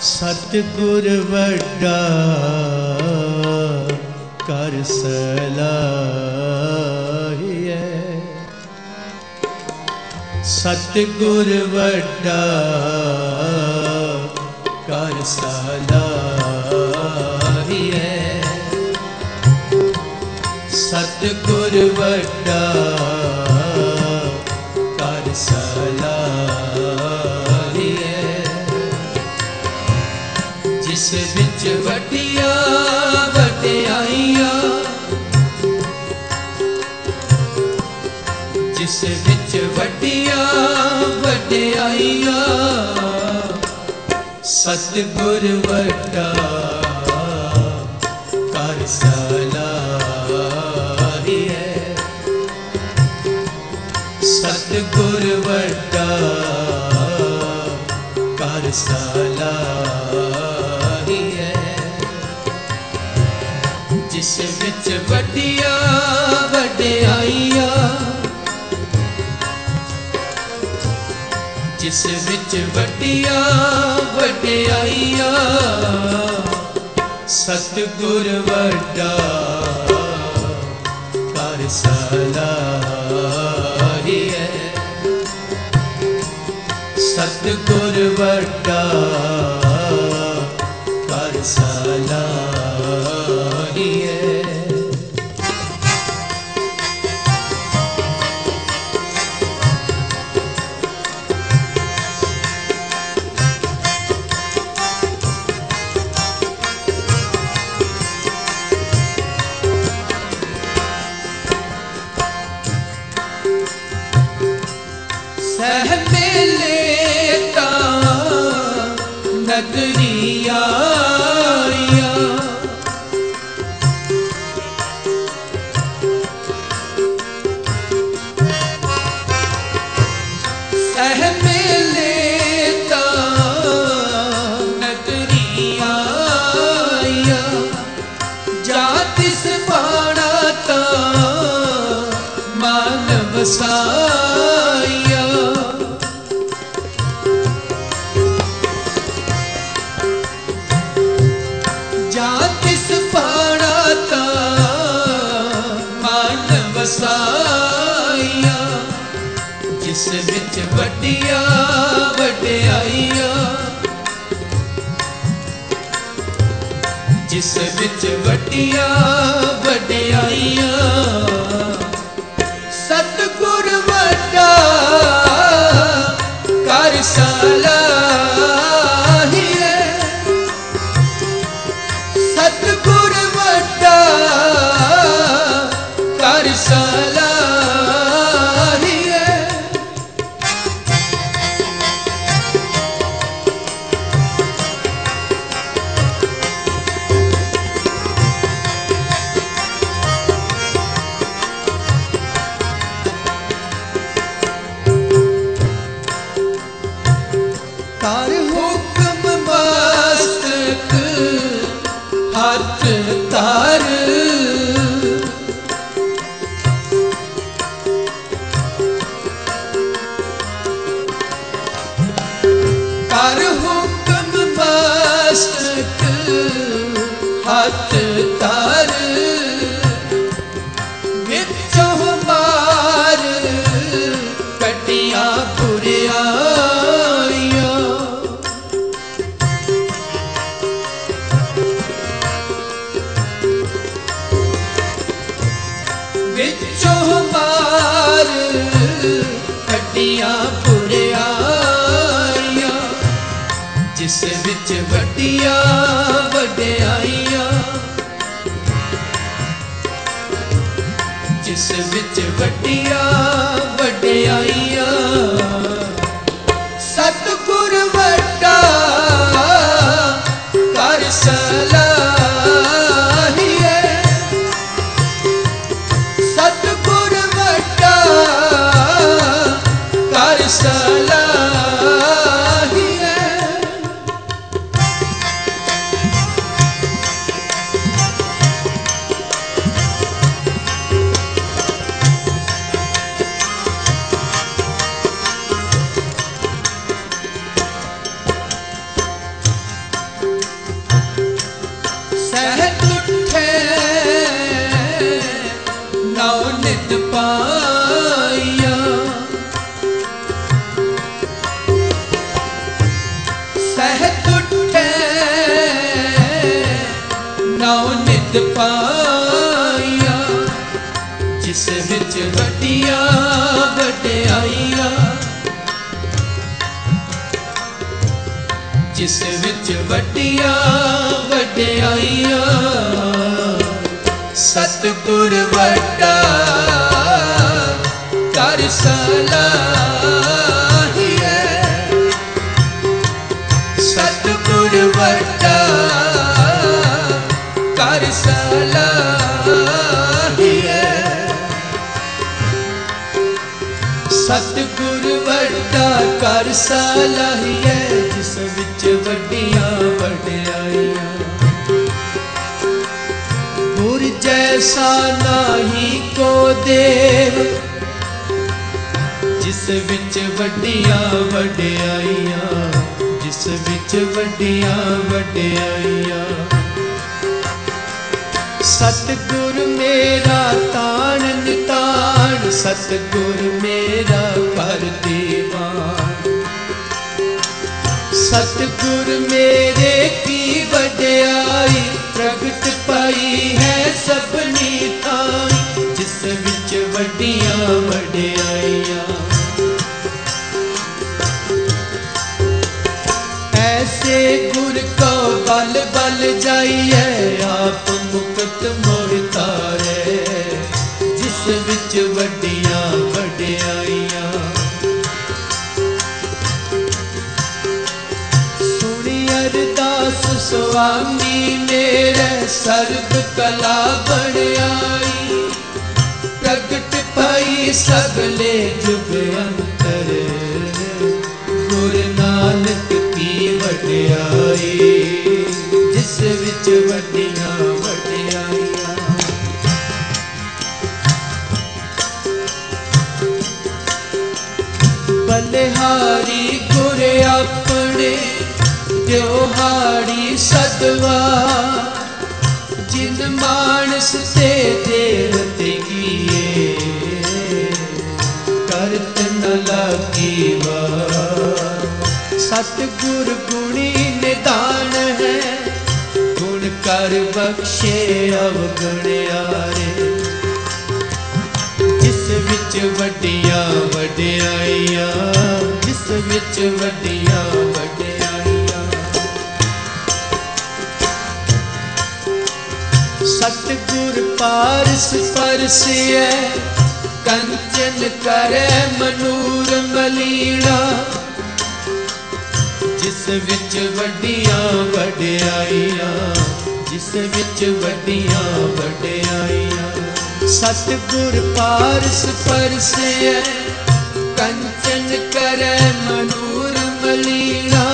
सतगुर वड्डा कर सलाहिए। सतगुर वड्डा कर सलाहिए। सतगुर वड्डा कर सलाहिए। जिस विच वड्डिया वड्डियाइयां, जिस विच वड्डिया वड्डियाइयां, सतगुर वड्डा कर सलाहिए। सतगुर वड्डा कर सलाहिए। जिस विच वड्डिया वड्डियाइयां, जिस विच वड्डिया वड्डियाइयां, सतगुर वड्डा कर सलाहिए। सतगुर वड्डा कर सलाहिए। जिस विच वड्डिया वड्डियाइयां, जिस विच वड्डिया वड्डियाइयां, सतगुर वड्डा कर सलाहिए। सतगुर वड्डा कर सलाहिए। कर हुक्म मस्तक हाथ तार, कर हुक्म मस्तक हाथ तार, विचों मार कटियां पुरिया। विचों मार कटियां पुरियाइयां, जिस विच वड्डिया वड्डियाइयां, जिस विच वड्डिया वड्डियाइयां, सतगुर वड्डा कर सलाहिए। सतगुर वड्डा कर सलाहिए। नाउ नित पाइया जिस विच वड्डिया वड्डियाइया जिस विच वड्डिया वड्डियाइया सतगुर वड्डा कर सलाहिए सतगुर वड्डा कर सलाहिए सतगुर वड्डा कर सलाहिए जिस विच वड्डियां वड्डियाइयां गुर जैसा नाही को देव जिस विच वड्डियां वड्डियाइयां जिस विच वड्डियां वड्डियाइयां सतगुर मेरा तान नितान सतगुर मेरा कर दीवान सतगुर मेरे की वड्डियाई प्रगट पाई है सबनी थाई जिस विच वड्डियां वड्डियाइयां ऐसे गुर को बल बल जाइए आप मुक्त मोर तारे जिस विच वड्डियां वड्डियाइयां सुनी अरदास स्वामी मेरे सर्ब कला बड़ाई प्रगट पाई सगले जुग अंतर गुर नानक की वड्डियाई जिस विच वड्डियां वड्डियाइयां बलिहारी गुर अपने त्योहारी सदवा जिन मानस ते देवते किए करत न लगी सतगुर गुणी निदान है गुण कर बख्शे अवगुणयारे जिस विच वड्डियां वड्डियाइयां जिस विच वड्डियां वड्डियाइयां सतगुर पारस परसिए कंचन करे मनूर मलीना जिस विच वड्डियां वड्डियाइयां जिस विच वड्डियां वड्डियाइयां सतगुर पारस परसिए कंचन करे मनूर मलीना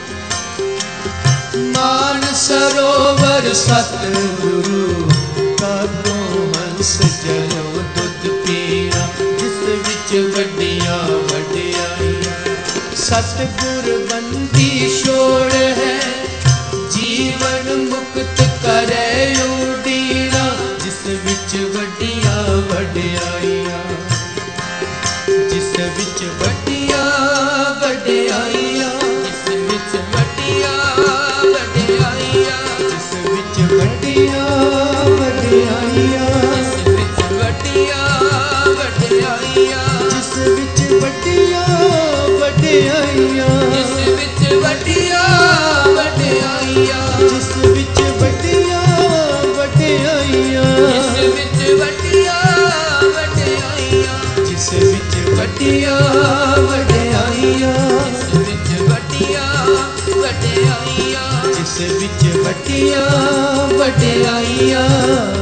मान सरोवर सतगुरु कादो हंस जलो दुध पीना जिस विच वड्डियां वड्डियाइयां सतगुर बंदी छोड़ है जीवन मुक्त करे उडीना जिस विच वड्डियां वड्डियाइयां जिस विच वड्डियां वड्डियाइयां जिस विच वड्डियां वड्डियाइयां जिस विच वड्डियां वड्डियाइयां जिस विच वड्डियां वड्डियाइयां जिस विच वड्डियां वड्डियाइयां जिस विच वड्डियां वड्डियाइयां जिस विच वड्डियां वड्डियाइयां जिस विच वड्डियां वड्डियाइयां जिस विच वड्डियां वड्डियाइयां जिस विच वड्डियां वड्डियाइयां जिस विच वड्डियां वड्डियाइयां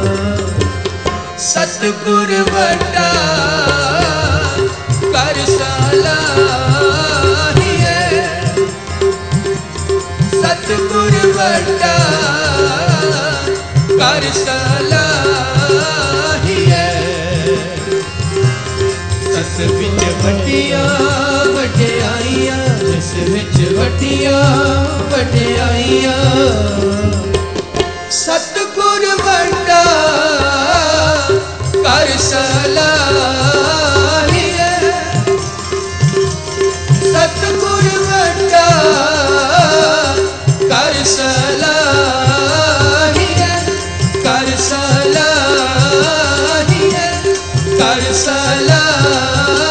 सतगुर वड्डा कर सलाहिए सतगुर वड्डा कर सलाहिए जिस विच वड्डियां वड्डियाइयां जिस विच वड्डियां वड्डियाइयां सतगुर वड्डा कर सलाहिए सतगुर वड्डा कर सलाहिए हर सलाम